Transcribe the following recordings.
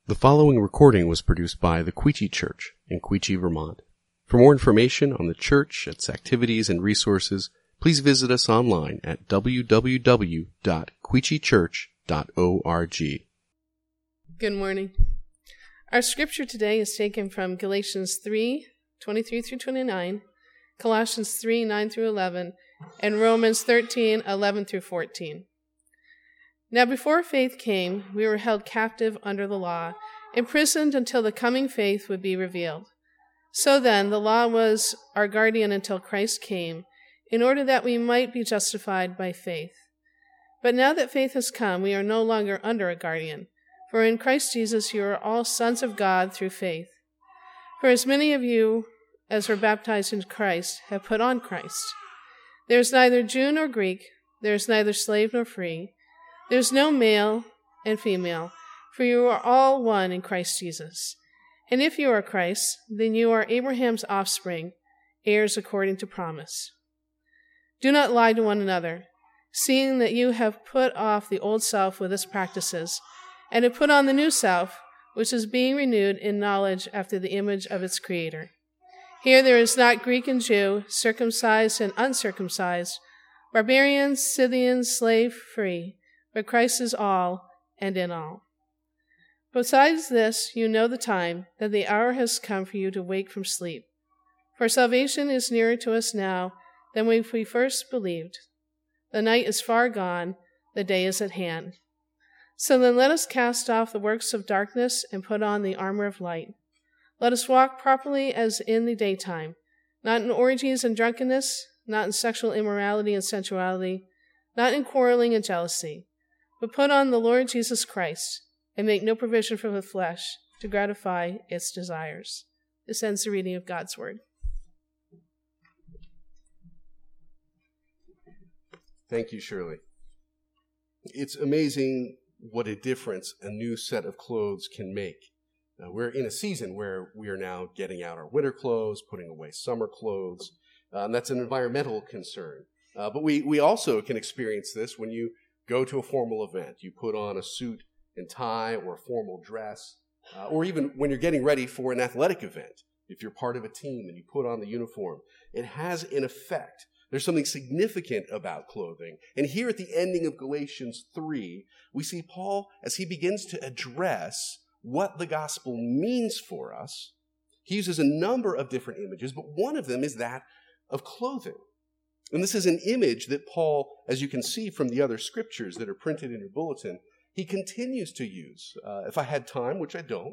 The following recording was produced by the Queechee Church in Queechee, Vermont. For more information on the church, its activities, and resources, please visit us online at www.queecheechurch.org. Good morning. Our scripture today is taken from Galatians 3:23 through 29, Colossians 3:9 through 11, and Romans 13:11 through 14. Now before faith came, we were held captive under the law, imprisoned until the coming faith would be revealed. So then, the law was our guardian until Christ came, in order that we might be justified by faith. But now that faith has come, we are no longer under a guardian. For in Christ Jesus you are all sons of God through faith. For as many of you as were baptized into Christ have put on Christ. There is neither Jew nor Greek, there is neither slave nor free, there is no male and female, for you are all one in Christ Jesus. And if you are Christ, then you are Abraham's offspring, heirs according to promise. Do not lie to one another, seeing that you have put off the old self with its practices, and have put on the new self, which is being renewed in knowledge after the image of its Creator. Here there is not Greek and Jew, circumcised and uncircumcised, barbarian, Scythian, slave, free, but Christ is all and in all. Besides this, you know the time, that the hour has come for you to wake from sleep. For salvation is nearer to us now than when we first believed. The night is far gone, the day is at hand. So then let us cast off the works of darkness and put on the armor of light. Let us walk properly as in the daytime, not in orgies and drunkenness, not in sexual immorality and sensuality, not in quarreling and jealousy, but put on the Lord Jesus Christ, and make no provision for the flesh to gratify its desires. This ends the reading of God's Word. Thank you, Shirley. It's amazing what a difference a new set of clothes can make. We're in a season where we are now getting out our winter clothes, putting away summer clothes, and that's an environmental concern. But we also can experience this when you go to a formal event. You put on a suit and tie or a formal dress, or even when you're getting ready for an athletic event. If you're part of a team and you put on the uniform, it has an effect. There's something significant about clothing. And here at the ending of Galatians 3, we see Paul, as he begins to address what the gospel means for us, he uses a number of different images, but one of them is that of clothing. And this is an image that Paul, as you can see from the other scriptures that are printed in your bulletin, he continues to use. If I had time, which I don't,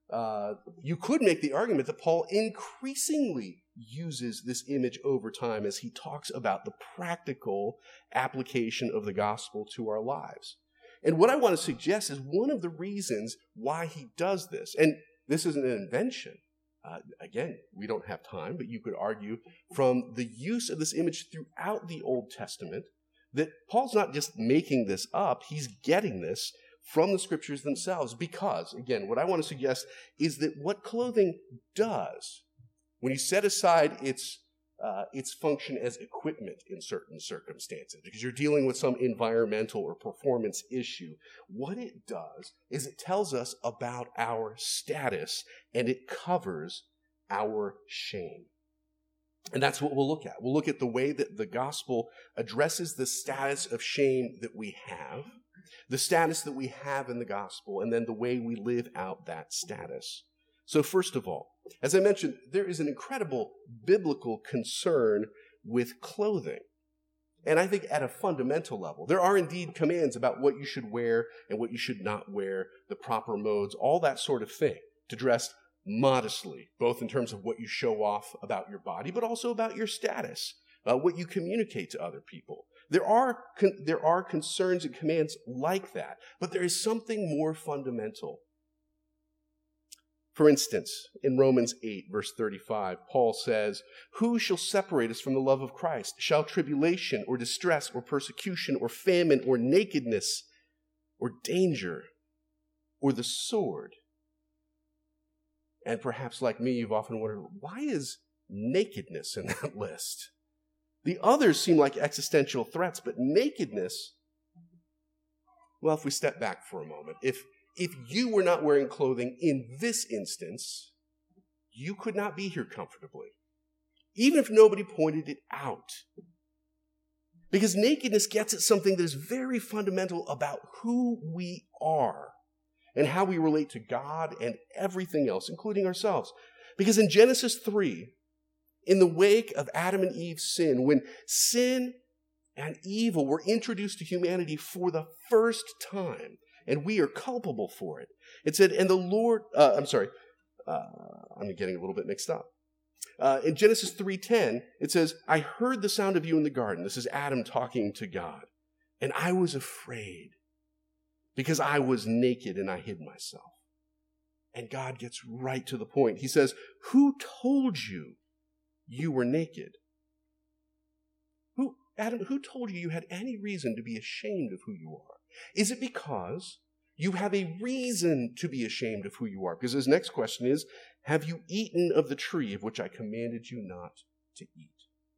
you could make the argument that Paul increasingly uses this image over time as he talks about the practical application of the gospel to our lives. And what I want to suggest is one of the reasons why he does this, and this isn't an invention. Again, we don't have time, but you could argue from the use of this image throughout the Old Testament that Paul's not just making this up, he's getting this from the scriptures themselves. Because, again, what I want to suggest is that what clothing does, when you set aside its function as equipment in certain circumstances, because you're dealing with some environmental or performance issue, what it does is it tells us about our status, and it covers our shame. And that's what we'll look at. We'll look at the way that the gospel addresses the status of shame that we have, the status that we have in the gospel, and then the way we live out that status. So first of all, as I mentioned, there is an incredible biblical concern with clothing. And I think at a fundamental level, there are indeed commands about what you should wear and what you should not wear, the proper modes, all that sort of thing, to dress modestly, both in terms of what you show off about your body, but also about your status, what you communicate to other people. There are concerns and commands like that, but there is something more fundamental. For instance, in Romans 8, verse 35, Paul says, "Who shall separate us from the love of Christ? Shall tribulation or distress or persecution or famine or nakedness or danger or the sword?" And perhaps like me, you've often wondered, why is nakedness in that list? The others seem like existential threats, but nakedness, well, if we step back for a moment, if if you were not wearing clothing in this instance, you could not be here comfortably, even if nobody pointed it out. Because nakedness gets at something that is very fundamental about who we are and how we relate to God and everything else, including ourselves. Because in Genesis 3, in the wake of Adam and Eve's sin, when sin and evil were introduced to humanity for the first time, and we are culpable for it, it said, and the Lord, I'm getting a little bit mixed up. In Genesis 3:10, it says, I heard the sound of you in the garden. This is Adam talking to God. And I was afraid because I was naked and I hid myself. And God gets right to the point. He says, who told you you were naked? Adam, who told you you had any reason to be ashamed of who you are? Is it because you have a reason to be ashamed of who you are? Because his next question is, have you eaten of the tree of which I commanded you not to eat?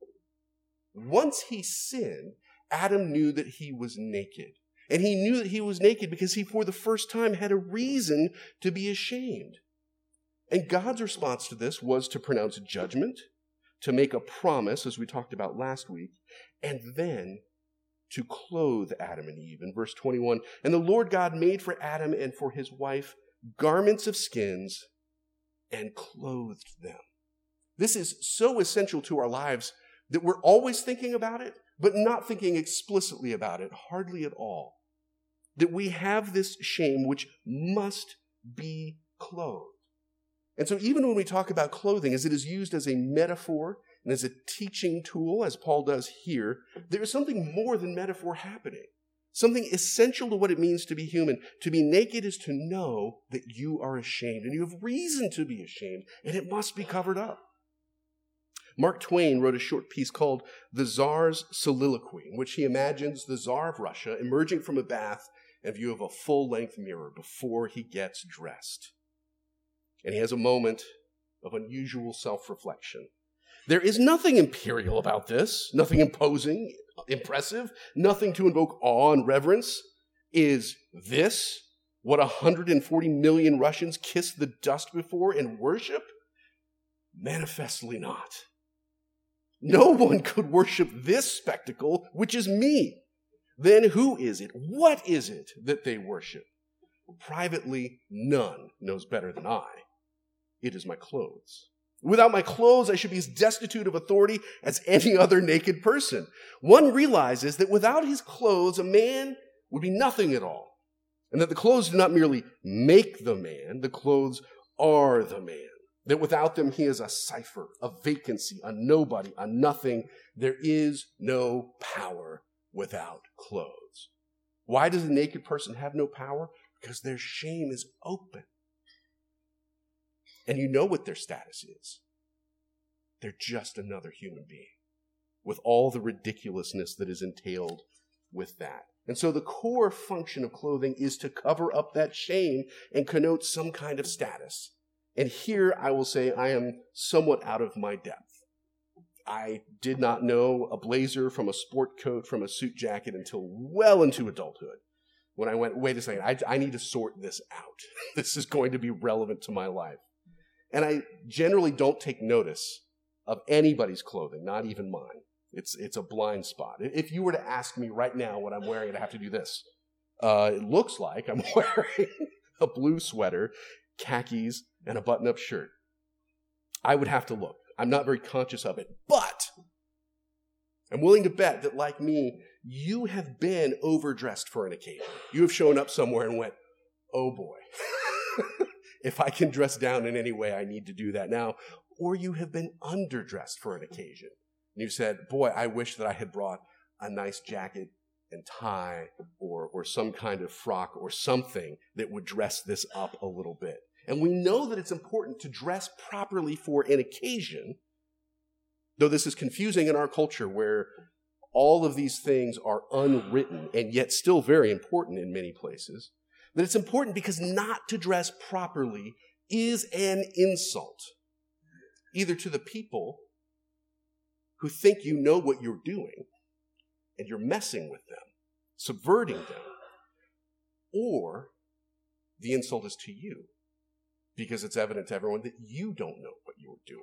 Once he sinned, Adam knew that he was naked. And he knew that he was naked because he, for the first time, had a reason to be ashamed. And God's response to this was to pronounce judgment, to make a promise, as we talked about last week, and then to clothe Adam and Eve. In verse 21, and the Lord God made for Adam and for his wife garments of skins and clothed them. This is so essential to our lives that we're always thinking about it, but not thinking explicitly about it, hardly at all. That we have this shame which must be clothed. And so even when we talk about clothing, as it is used as a metaphor and as a teaching tool, as Paul does here, there is something more than metaphor happening. Something essential to what it means to be human. To be naked is to know that you are ashamed, and you have reason to be ashamed, and it must be covered up. Mark Twain wrote a short piece called The Tsar's Soliloquy, in which he imagines the Tsar of Russia emerging from a bath in view of a full-length mirror before he gets dressed. And he has a moment of unusual self-reflection. There is nothing imperial about this, nothing imposing, impressive, nothing to invoke awe and reverence. Is this what 140 million Russians kiss the dust before and worship? Manifestly not. No one could worship this spectacle, which is me. Then who is it? What is it that they worship? Privately, none knows better than I. It is my clothes. Without my clothes, I should be as destitute of authority as any other naked person. One realizes that without his clothes, a man would be nothing at all. And that the clothes do not merely make the man, the clothes are the man. That without them, he is a cipher, a vacancy, a nobody, a nothing. There is no power without clothes. Why does a naked person have no power? Because their shame is open. And you know what their status is. They're just another human being with all the ridiculousness that is entailed with that. And so the core function of clothing is to cover up that shame and connote some kind of status. And here I will say I am somewhat out of my depth. I did not know a blazer from a sport coat from a suit jacket until well into adulthood. When I went, wait a second, I need to sort this out. This is going to be relevant to my life. And I generally don't take notice of anybody's clothing, not even mine. It's a blind spot. If you were to ask me right now what I'm wearing, I'd have to do this. It looks like I'm wearing a blue sweater, khakis, and a button-up shirt. I would have to look. I'm not very conscious of it. But I'm willing to bet that, like me, you have been overdressed for an occasion. You have shown up somewhere and went, oh boy. If I can dress down in any way, I need to do that now. Or you have been underdressed for an occasion. And you said, boy, I wish that I had brought a nice jacket and tie or some kind of frock or something that would dress this up a little bit. And we know that it's important to dress properly for an occasion, though this is confusing in our culture where all of these things are unwritten and yet still very important in many places. That it's important because not to dress properly is an insult, either to the people who think you know what you're doing and you're messing with them, subverting them, or The insult is to you, because it's evident to everyone that you don't know what you are doing.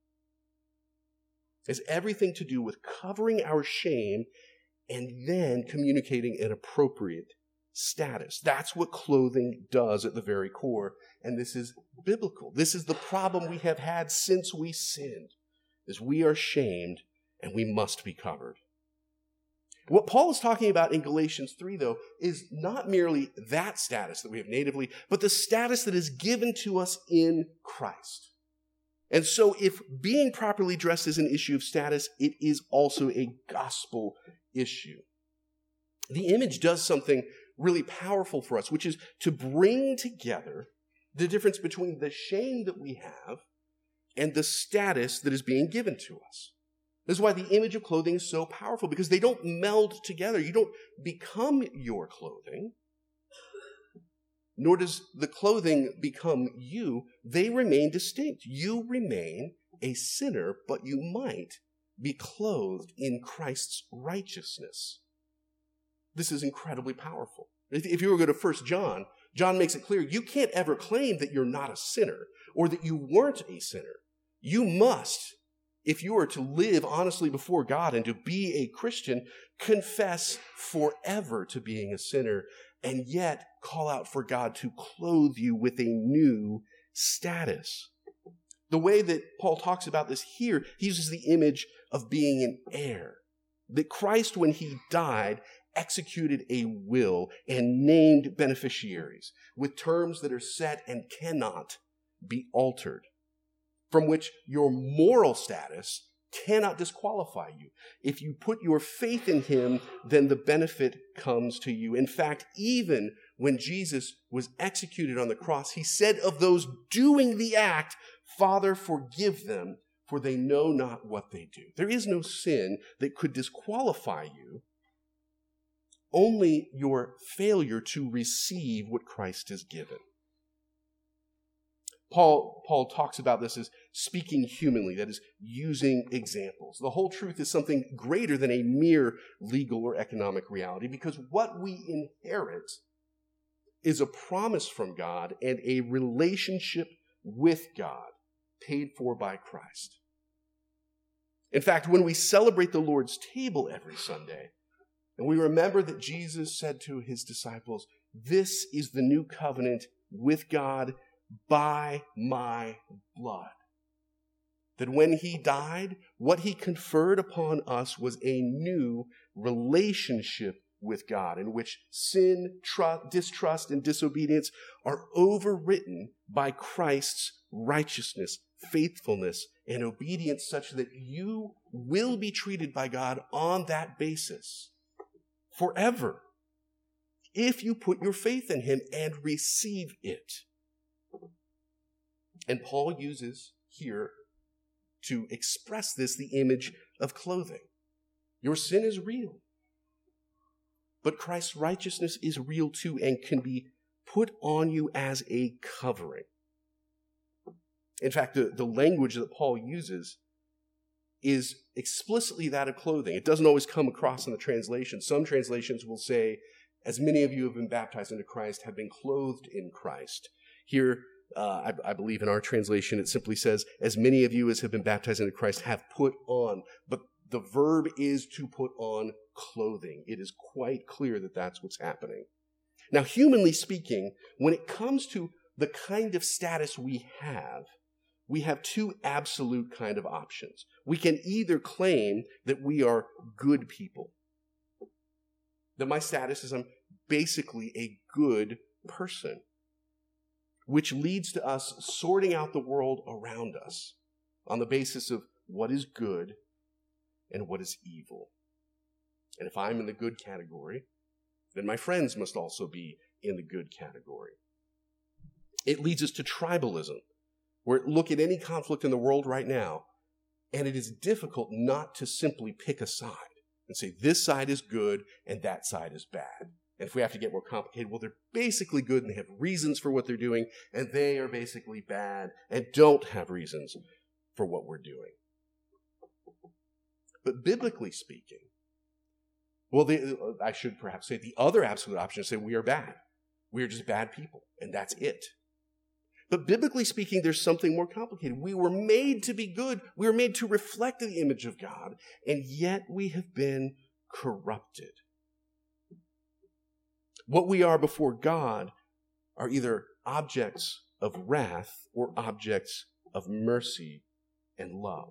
It's everything to do with covering our shame and then communicating an appropriate status. That's what clothing does at the very core, and this is biblical. This is the problem we have had since we sinned, is we are shamed and we must be covered. What Paul is talking about in Galatians 3, though, is not merely that status that we have natively, but the status that is given to us in Christ. And so if being properly dressed is an issue of status, it is also a gospel issue. The image does something really powerful for us, which is to bring together the difference between the shame that we have and the status that is being given to us. This is why the image of clothing is so powerful, because they don't meld together. You don't become your clothing, nor does the clothing become you. They remain distinct. You remain a sinner, but you might be clothed in Christ's righteousness. This is incredibly powerful. If you were to go to 1 John, John makes it clear you can't ever claim that you're not a sinner or that you weren't a sinner. You must, if you are to live honestly before God and to be a Christian, confess forever to being a sinner and yet call out for God to clothe you with a new status. The way that Paul talks about this here, he uses the image of being an heir. That Christ, when he died, executed a will and named beneficiaries with terms that are set and cannot be altered, from which your moral status cannot disqualify you. If you put your faith in him, then the benefit comes to you. In fact, even when Jesus was executed on the cross, he said of those doing the act, "Father, forgive them, for they know not what they do." There is no sin that could disqualify you, only your failure to receive what Christ has given. Paul talks about this as speaking humanly, that is, using examples. The whole truth is something greater than a mere legal or economic reality, because what we inherit is a promise from God and a relationship with God paid for by Christ. In fact, when we celebrate the Lord's table every Sunday, and we remember that Jesus said to his disciples, "This is the new covenant with God by my blood." That when he died, what he conferred upon us was a new relationship with God, in which sin, distrust, and disobedience are overwritten by Christ's righteousness, faithfulness, and obedience, such that you will be treated by God on that basis forever, if you put your faith in him and receive it. And Paul uses here to express this the image of clothing. Your sin is real, but Christ's righteousness is real too and can be put on you as a covering. In fact, the language that Paul uses is explicitly that of clothing. It doesn't always come across in the translation. Some translations will say, "As many of you have been baptized into Christ, have been clothed in Christ." Here, I believe in our translation, it simply says, "As many of you as have been baptized into Christ have put on." But the verb is to put on clothing. It is quite clear that that's what's happening. Now, humanly speaking, when it comes to the kind of status we have two absolute kind of options. We can either claim that we are good people, that my status is I'm basically a good person, which leads to us sorting out the world around us on the basis of what is good and what is evil. And if I'm in the good category, then my friends must also be in the good category. It leads us to tribalism, where look at any conflict in the world right now, and it is difficult not to simply pick a side and say this side is good and that side is bad. And if we have to get more complicated, well, they're basically good and they have reasons for what they're doing, and they are basically bad and don't have reasons for what we're doing. But biblically speaking, well, I should perhaps say the other absolute option is say we are bad. We're just bad people, and that's it. But biblically speaking, there's something more complicated. We were made to be good. We were made to reflect the image of God, and yet we have been corrupted. What we are before God are either objects of wrath or objects of mercy and love.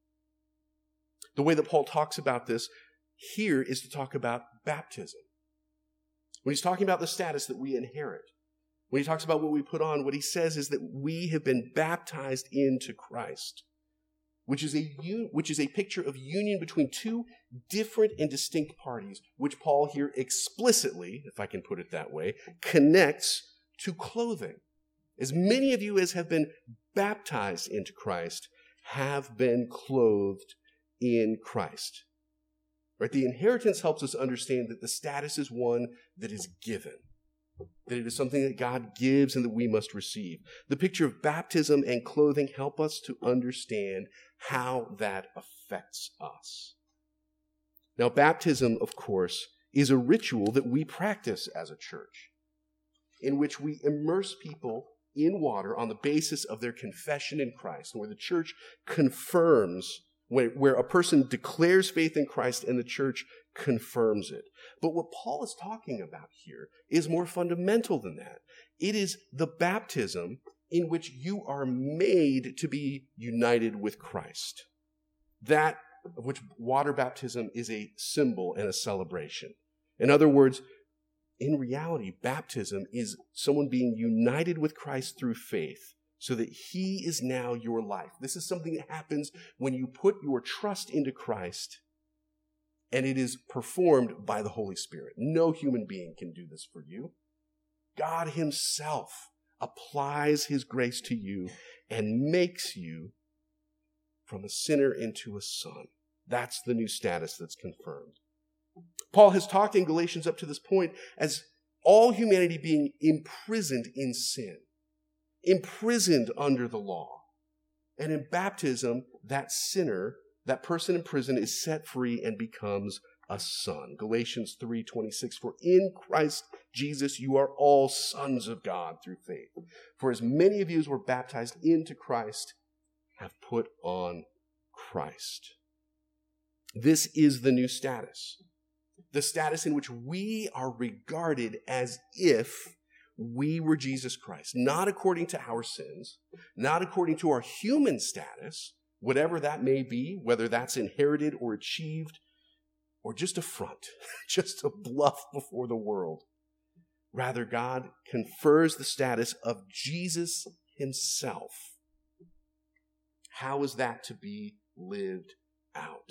The way that Paul talks about this here is to talk about baptism. When he's talking about the status that we inherit, when he talks about what we put on, what he says is that we have been baptized into Christ, which is a picture of union between two different and distinct parties, which Paul here explicitly, if I can put it that way, connects to clothing. As many of you as have been baptized into Christ have been clothed in Christ. Right? The inheritance helps us understand that the status is one that is given, that it is something that God gives and that we must receive. The picture of baptism and clothing help us to understand how that affects us. Now, baptism, of course, is a ritual that we practice as a church, in which we immerse people in water on the basis of their confession in Christ, and where the church confirms, where a person declares faith in Christ and the church confirms it. But what Paul is talking about here is more fundamental than that. It is the baptism in which you are made to be united with Christ. That of which water baptism is a symbol and a celebration. In other words, in reality, baptism is someone being united with Christ through faith, so that he is now your life. This is something that happens when you put your trust into Christ, and it is performed by the Holy Spirit. No human being can do this for you. God himself applies his grace to you and makes you from a sinner into a son. That's the new status that's confirmed. Paul has talked in Galatians up to this point as all humanity being imprisoned in sin, imprisoned under the law. And in baptism, that sinner, that person in prison, is set free and becomes a son. Galatians 3:26, for in Christ Jesus you are all sons of God through faith. For as many of you as were baptized into Christ have put on Christ. This is the new status. The status in which we are regarded as if we were Jesus Christ, not according to our sins, not according to our human status, whatever that may be, whether that's inherited or achieved, or just a front, just a bluff before the world. Rather, God confers the status of Jesus himself. How is that to be lived out?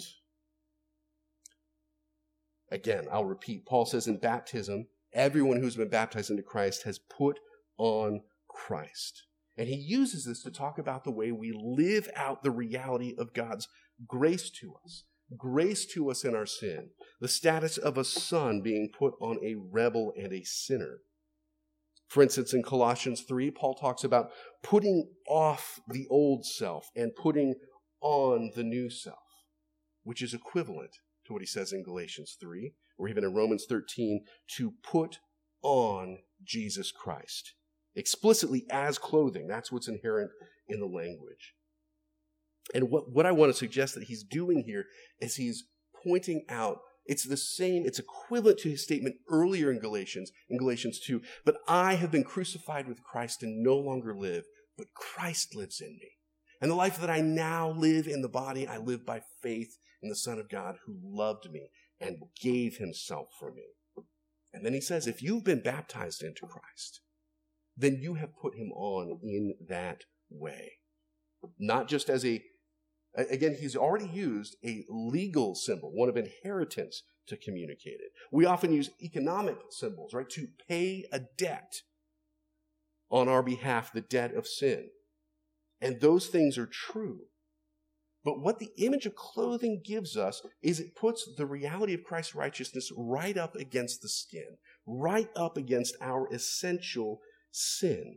Again, I'll repeat. Paul says in baptism, everyone who's been baptized into Christ has put on Christ. And he uses this to talk about the way we live out the reality of God's grace to us in our sin, the status of a son being put on a rebel and a sinner. For instance, in Colossians 3, Paul talks about putting off the old self and putting on the new self, which is equivalent to what he says in Galatians 3, or even in Romans 13, to put on Jesus Christ, explicitly as clothing. That's what's inherent in the language. And what I want to suggest that he's doing here is he's pointing out, it's equivalent to his statement earlier in Galatians 2, but I have been crucified with Christ and no longer live, but Christ lives in me. And the life that I now live in the body, I live by faith in the Son of God who loved me and gave himself for me. And then he says, if you've been baptized into Christ, then you have put him on in that way. Not just as again, he's already used a legal symbol, one of inheritance, to communicate it. We often use economic symbols, right, to pay a debt on our behalf, the debt of sin. And those things are true. But what the image of clothing gives us is it puts the reality of Christ's righteousness right up against the skin, right up against our essential sin.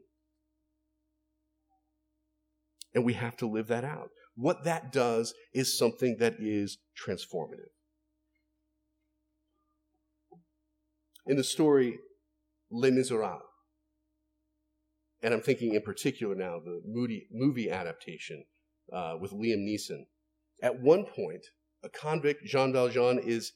And we have to live that out. What that does is something that is transformative. In the story Les Miserables, And I'm thinking in particular now the movie adaptation with Liam Neeson. At one point, a convict, Jean Valjean, is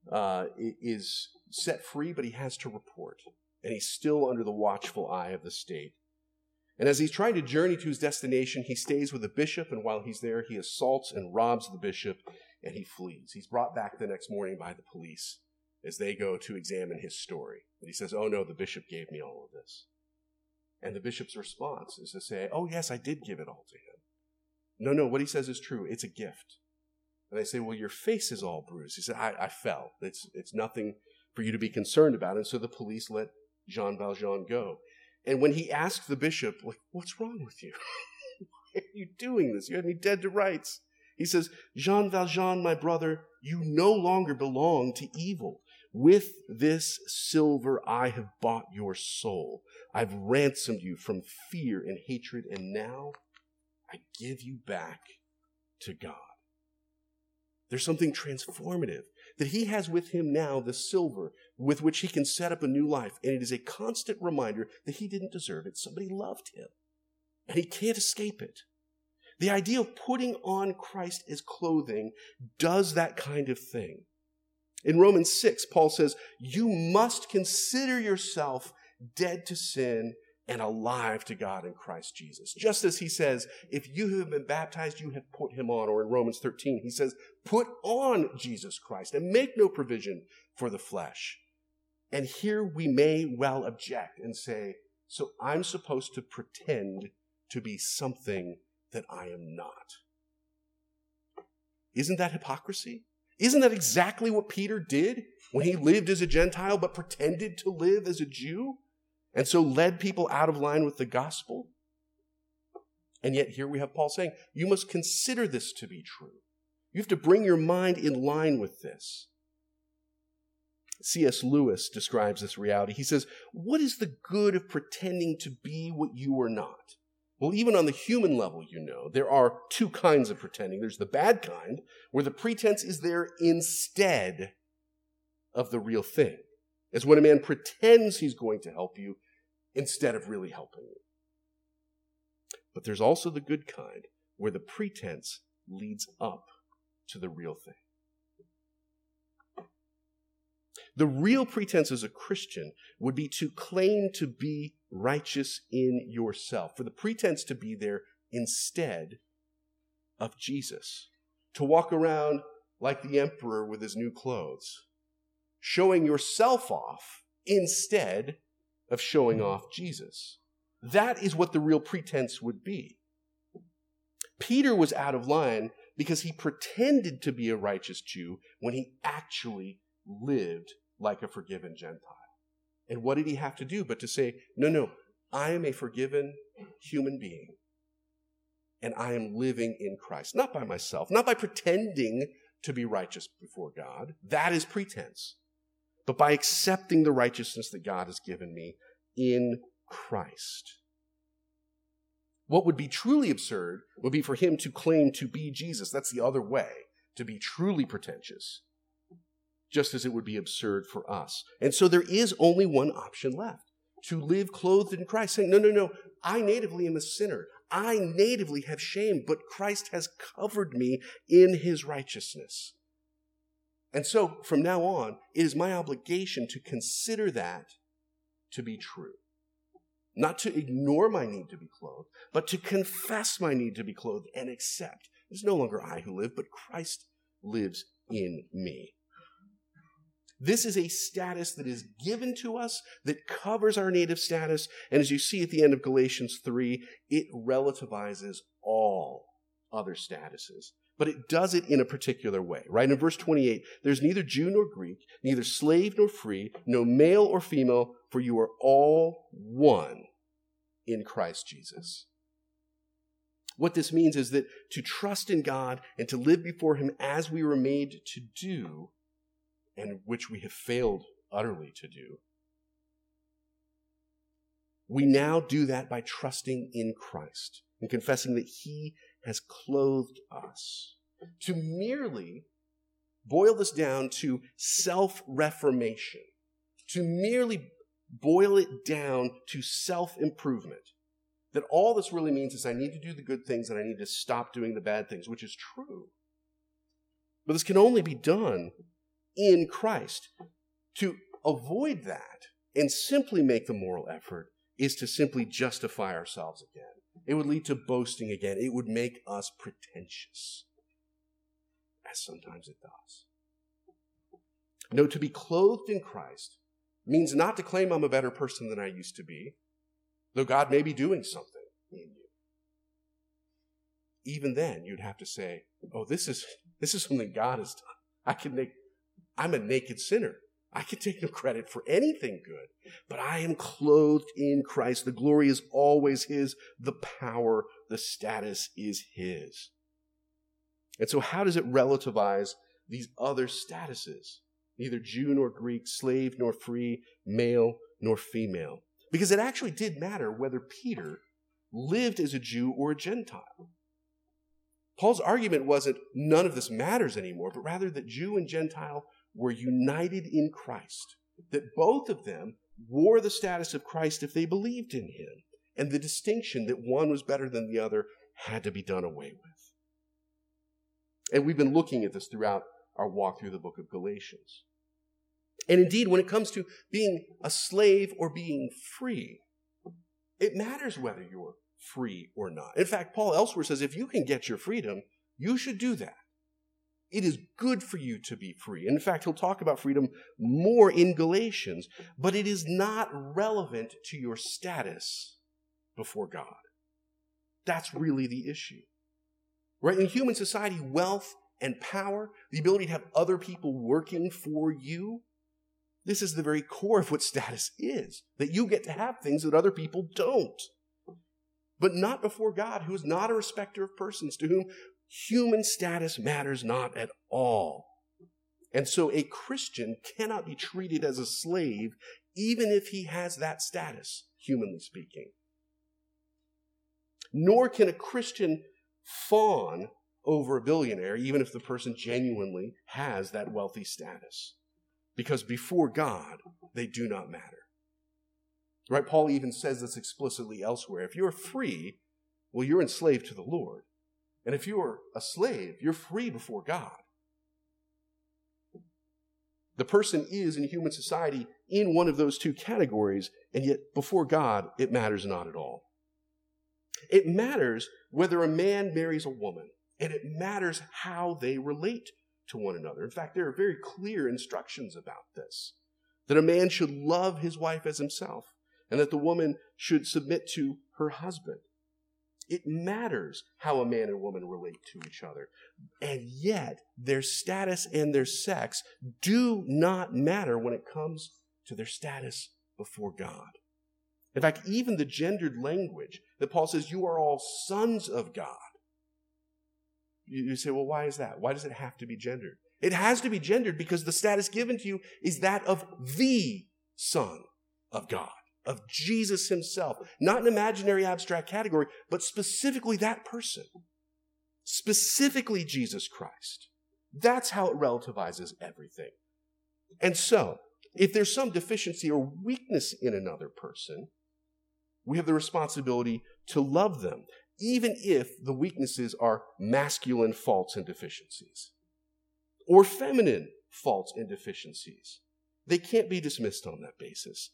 set free, but he has to report. And he's still under the watchful eye of the state. And as he's trying to journey to his destination, he stays with the bishop, and while he's there, he assaults and robs the bishop, and he flees. He's brought back the next morning by the police as they go to examine his story. And he says, "Oh no, the bishop gave me all of this." And the bishop's response is to say, "Oh yes, I did give it all to him." No, what he says is true. It's a gift. And they say, "Well, your face is all bruised." He said, I fell. It's nothing for you to be concerned about. And so the police let Jean Valjean go. And when he asked the bishop, like, "What's wrong with you? Why are you doing this? You had me dead to rights." He says, "Jean Valjean, my brother, you no longer belong to evil. With this silver I have bought your soul. I've ransomed you from fear and hatred, and now I give you back to God." There's something transformative that he has with him now, the silver with which he can set up a new life. And it is a constant reminder that he didn't deserve it. Somebody loved him, and he can't escape it. The idea of putting on Christ as clothing does that kind of thing. In Romans 6, Paul says, "You must consider yourself dead to sin and alive to God in Christ Jesus." Just as he says, if you have been baptized, you have put him on. Or in Romans 13, he says, put on Jesus Christ and make no provision for the flesh. And here we may well object and say, so I'm supposed to pretend to be something that I am not. Isn't that hypocrisy? Isn't that exactly what Peter did when he lived as a Gentile but pretended to live as a Jew? And so led people out of line with the gospel. And yet here we have Paul saying, you must consider this to be true. You have to bring your mind in line with this. C.S. Lewis describes this reality. He says, what is the good of pretending to be what you are not? Well, even on the human level, there are two kinds of pretending. There's the bad kind, where the pretense is there instead of the real thing. It's when a man pretends he's going to help you instead of really helping you. But there's also the good kind, where the pretense leads up to the real thing. The real pretense as a Christian would be to claim to be righteous in yourself, for the pretense to be there instead of Jesus, to walk around like the emperor with his new clothes, showing yourself off instead of showing off Jesus. That is what the real pretense would be. Peter was out of line because he pretended to be a righteous Jew when he actually lived like a forgiven Gentile. And what did he have to do but to say, no, I am a forgiven human being, and I am living in Christ, not by myself, not by pretending to be righteous before God. That is pretense. But by accepting the righteousness that God has given me in Christ. What would be truly absurd would be for him to claim to be Jesus. That's the other way, to be truly pretentious, just as it would be absurd for us. And so there is only one option left, to live clothed in Christ, saying, no, I natively am a sinner. I natively have shame, but Christ has covered me in his righteousness. And so from now on, it is my obligation to consider that to be true. Not to ignore my need to be clothed, but to confess my need to be clothed and accept. It's no longer I who live, but Christ lives in me. This is a status that is given to us, that covers our native status. And as you see at the end of Galatians 3, it relativizes all other statuses. But it does it in a particular way, right? In verse 28, there's neither Jew nor Greek, neither slave nor free, no male or female, for you are all one in Christ Jesus. What this means is that to trust in God and to live before him as we were made to do, and which we have failed utterly to do, we now do that by trusting in Christ and confessing that he has clothed us. To merely boil this down to self-reformation, to merely boil it down to self-improvement, That all this really means is I need to do the good things and I need to stop doing the bad things, which is true. But this can only be done in Christ. To avoid that and simply make the moral effort is to simply justify ourselves again. It would lead to boasting again. It would make us pretentious, as sometimes it does. No, to be clothed in Christ means not to claim I'm a better person than I used to be, though God may be doing something in you. Even then, you'd have to say, oh, this is something God has done. I'm a naked sinner. I can take no credit for anything good, but I am clothed in Christ. The glory is always His. The power, the status is His. And so how does it relativize these other statuses? Neither Jew nor Greek, slave nor free, male nor female. Because it actually did matter whether Peter lived as a Jew or a Gentile. Paul's argument wasn't none of this matters anymore, but rather that Jew and Gentile were united in Christ, that both of them wore the status of Christ if they believed in Him, and the distinction that one was better than the other had to be done away with. And we've been looking at this throughout our walk through the book of Galatians. And indeed, when it comes to being a slave or being free, it matters whether you're free or not. In fact, Paul elsewhere says if you can get your freedom, you should do that. It is good for you to be free. In fact, he'll talk about freedom more in Galatians, but it is not relevant to your status before God. That's really the issue. Right? In human society, wealth and power, the ability to have other people working for you, this is the very core of what status is, that you get to have things that other people don't. But not before God, who is not a respecter of persons, to whom human status matters not at all. And so a Christian cannot be treated as a slave, even if he has that status, humanly speaking. Nor can a Christian fawn over a billionaire, even if the person genuinely has that wealthy status. Because before God, they do not matter. Right? Paul even says this explicitly elsewhere. If you're free, well, you're enslaved to the Lord. And if you're a slave, you're free before God. The person is in human society in one of those two categories, and yet before God, it matters not at all. It matters whether a man marries a woman, and it matters how they relate to one another. In fact, there are very clear instructions about this, that a man should love his wife as himself, and that the woman should submit to her husband. It matters how a man and woman relate to each other. And yet, their status and their sex do not matter when it comes to their status before God. In fact, even the gendered language that Paul says, you are all sons of God. You say, well, why is that? Why does it have to be gendered? It has to be gendered because the status given to you is that of the Son of God, of Jesus himself. Not an imaginary abstract category, but specifically that person. Specifically Jesus Christ. That's how it relativizes everything. And so, if there's some deficiency or weakness in another person, we have the responsibility to love them, even if the weaknesses are masculine faults and deficiencies, or feminine faults and deficiencies. They can't be dismissed on that basis.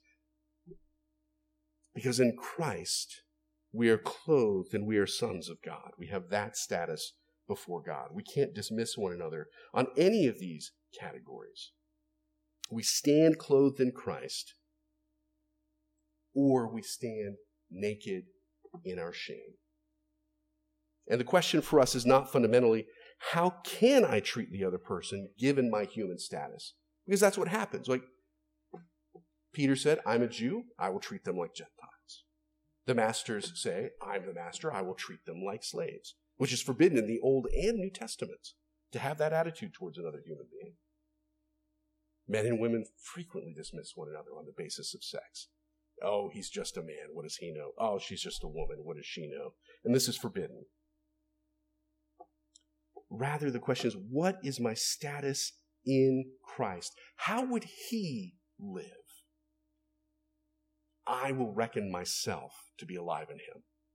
Because in Christ, we are clothed and we are sons of God. We have that status before God. We can't dismiss one another on any of these categories. We stand clothed in Christ, or we stand naked in our shame. And the question for us is not fundamentally, how can I treat the other person given my human status? Because that's what happens. Like Peter said, I'm a Jew, I will treat them like Gentiles. The masters say, I'm the master, I will treat them like slaves, which is forbidden in the Old and New Testaments, to have that attitude towards another human being. Men and women frequently dismiss one another on the basis of sex. Oh, he's just a man, what does he know? Oh, she's just a woman, what does she know? And this is forbidden. Rather, the question is, what is my status in Christ? How would he live? I will reckon myself to be alive in him.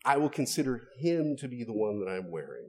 I will consider him to be the one that I'm wearing.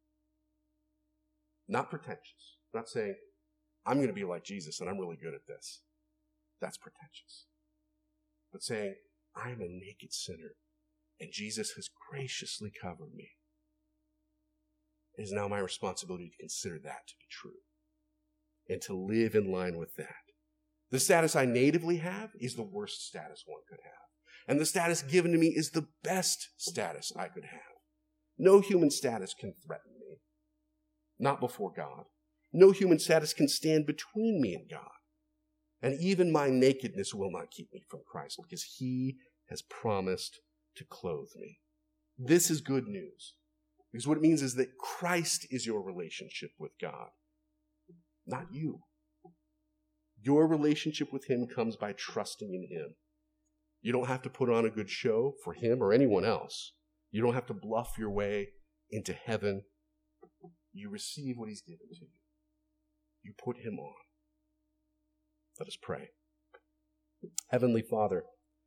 Not pretentious. Not saying, I'm going to be like Jesus and I'm really good at this. That's pretentious. But saying, I am a naked sinner and Jesus has graciously covered me. It is now my responsibility to consider that to be true and to live in line with that. The status I natively have is the worst status one could have. And the status given to me is the best status I could have. No human status can threaten me. Not before God. No human status can stand between me and God. And even my nakedness will not keep me from Christ because he has promised to clothe me. This is good news. Because what it means is that Christ is your relationship with God, not you. Your relationship with him comes by trusting in him. You don't have to put on a good show for him or anyone else. You don't have to bluff your way into heaven. You receive what he's given to you. You put him on. Let us pray. Heavenly Father,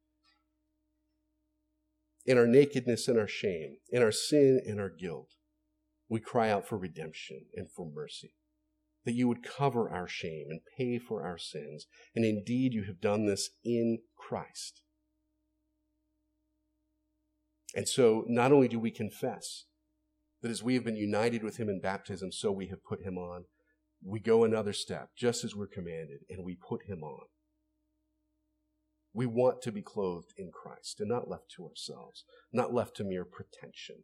in our nakedness and our shame, in our sin and our guilt, we cry out for redemption and for mercy, that you would cover our shame and pay for our sins. And indeed, you have done this in Christ. And so not only do we confess that as we have been united with him in baptism, so we have put him on, we go another step, just as we're commanded, and we put him on. We want to be clothed in Christ and not left to ourselves, not left to mere pretension.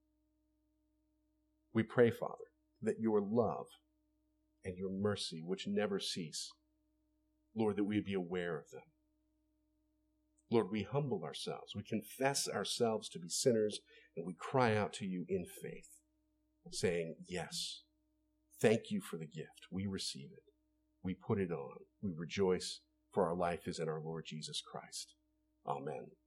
We pray, Father, that your love and your mercy, which never cease, Lord, that we would be aware of them. Lord, we humble ourselves. We confess ourselves to be sinners, and we cry out to you in faith, saying, yes, thank you for the gift. We receive it. We put it on. We rejoice, for our life is in our Lord Jesus Christ. Amen.